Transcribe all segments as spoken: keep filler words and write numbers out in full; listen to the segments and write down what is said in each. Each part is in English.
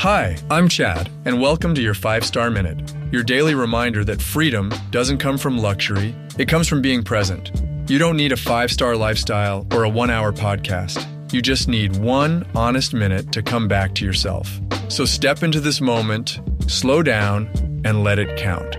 Hi, I'm Chad, and welcome to your five star Minute, your daily reminder that freedom doesn't come from luxury, it comes from being present. You don't need a five star lifestyle or a one hour podcast. You just need one honest minute to come back to yourself. So step into this moment, slow down, and let it count.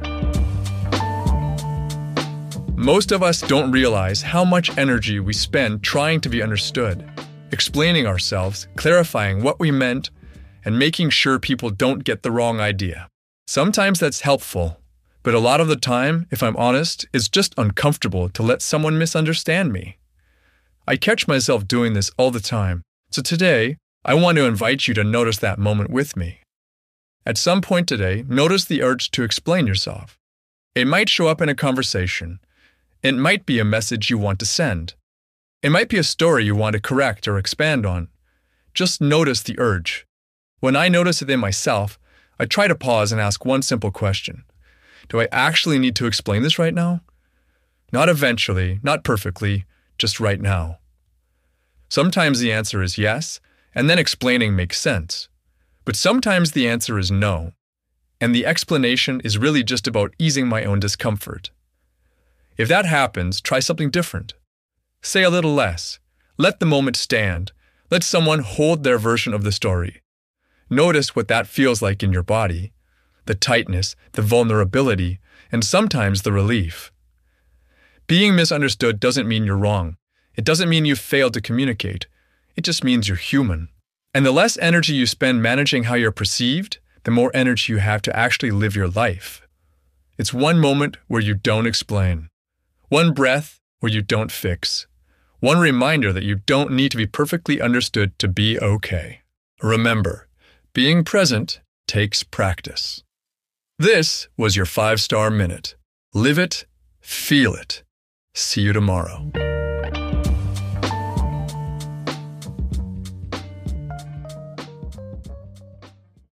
Most of us don't realize how much energy we spend trying to be understood, explaining ourselves, clarifying what we meant, and making sure people don't get the wrong idea. Sometimes that's helpful, but a lot of the time, if I'm honest, it's just uncomfortable to let someone misunderstand me. I catch myself doing this all the time, so today, I want to invite you to notice that moment with me. At some point today, notice the urge to explain yourself. It might show up in a conversation. It might be a message you want to send. It might be a story you want to correct or expand on. Just notice the urge. When I notice it in myself, I try to pause and ask one simple question. Do I actually need to explain this right now? Not eventually, not perfectly, just right now. Sometimes the answer is yes, and then explaining makes sense. But sometimes the answer is no, and the explanation is really just about easing my own discomfort. If that happens, try something different. Say a little less. Let the moment stand. Let someone hold their version of the story. Notice what that feels like in your body, the tightness, the vulnerability, and sometimes the relief. Being misunderstood doesn't mean you're wrong. It doesn't mean you failed to communicate. It just means you're human. And the less energy you spend managing how you're perceived, the more energy you have to actually live your life. It's one moment where you don't explain. One breath where you don't fix. One reminder that you don't need to be perfectly understood to be okay. Remember, being present takes practice. This was your five star Minute. Live it, feel it. See you tomorrow.